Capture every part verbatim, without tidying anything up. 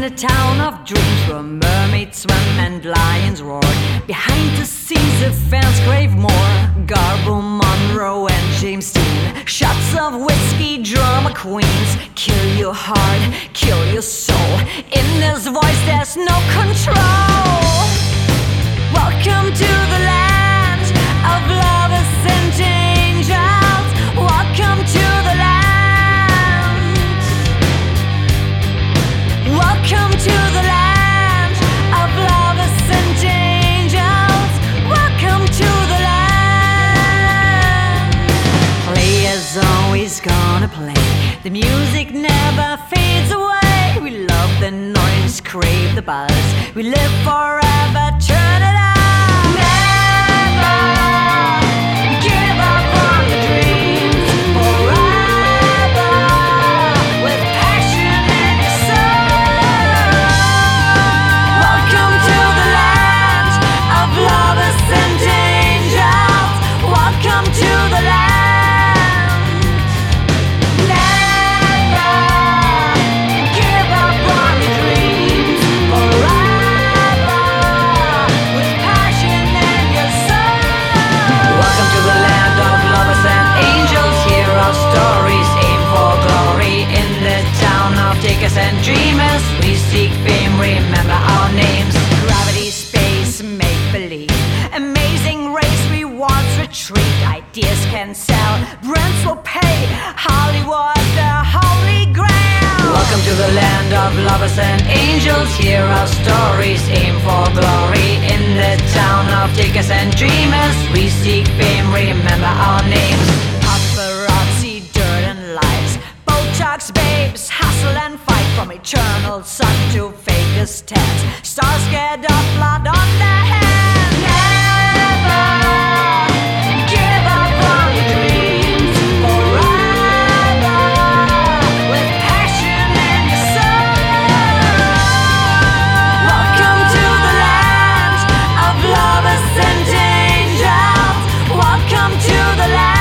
the town of dreams, where mermaids swim and lions roar. Behind the scenes, the fans crave more. Garbo, Monroe, and James Dean. Shots of whiskey, drama queens. Kill your heart, kill your soul. In this voice, there's no control. Welcome to the land of lovers and angels. Welcome to the land. Welcome to the land of lovers and angels. Welcome to the land. Players always gonna play. The music never fades away. We love the noise, crave the buzz. We live forever, turn it up. Never give up on your dreams. Forever with passion in your soul. Welcome to the land of lovers and angels. Welcome to the land. Never give up on your dreams. Forever with passion in your soul. Welcome to the land of lovers and angels. Hear our stories, aim for glory. In the town of takers and dreamers, we seek fame, remember our names. Gravity, space, make believe. Amazing race, rewards retreat. Ideas can sell, brands will pay. Hollywood, the holy grail. Welcome to the land of lovers and angels. Hear our stories, aim for glory. In the town of takers and dreamers, we seek fame, remember our names. Paparazzi, dirt and lies. Botox babes, hustle and fight. From eternal sun to fakest tats. Stars get up, blood on their hands. Never give up on your dreams. Forever with passion in your soul. Welcome to the land of lovers and angels. Welcome to the land.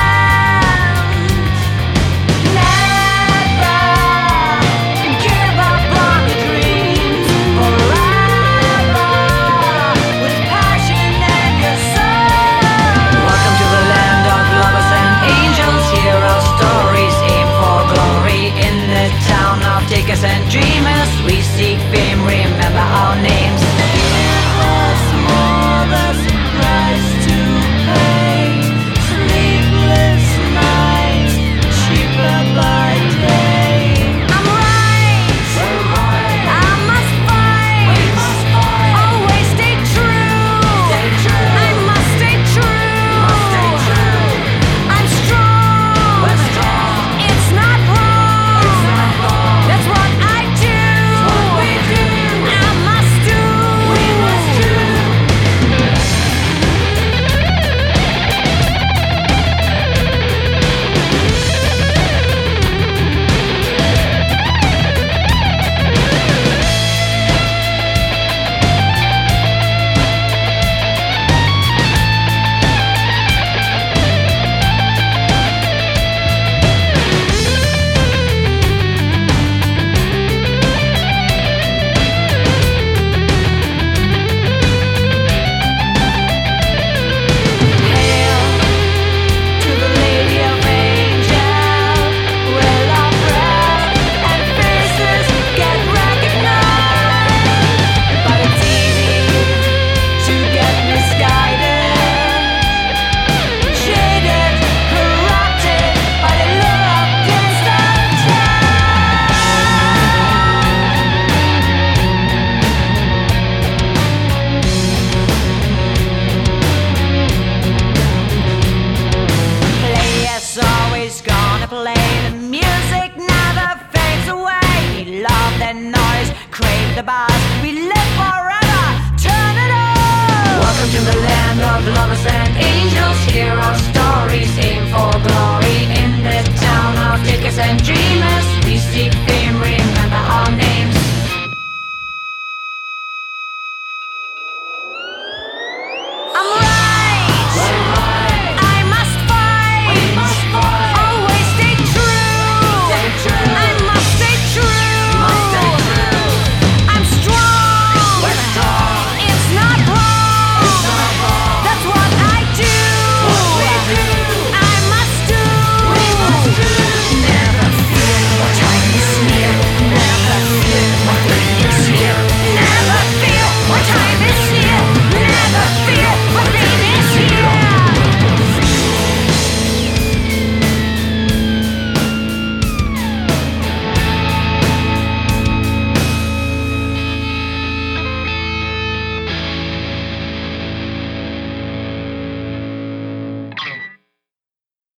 Never give up on your dreams. Forever with passion in your soul. Welcome to the land of lovers and angels. Hear our stories, aim for glory. In the town of takers and dreamers, we seek fame, remember our names. Give us more, there's a price to pay. Sleepless nights, cheaper by day. I'm right, I must fight. Always stay true. I must stay true. I'm strong. It's not wrong. That's what I do. I must do. Hail to the Lady of Angel, where our breath and faces get recognized. But it's easy to get misguided, jaded, corrupted by the lure of distant time. Players always gonna play. The music never fades away. We love the noise, crave the buzz. We live forever, turn it on. Welcome to the land of lovers and angels. Hear our stories, aim for glory. In the town of takers and dreamers, we seek fame, remember our names.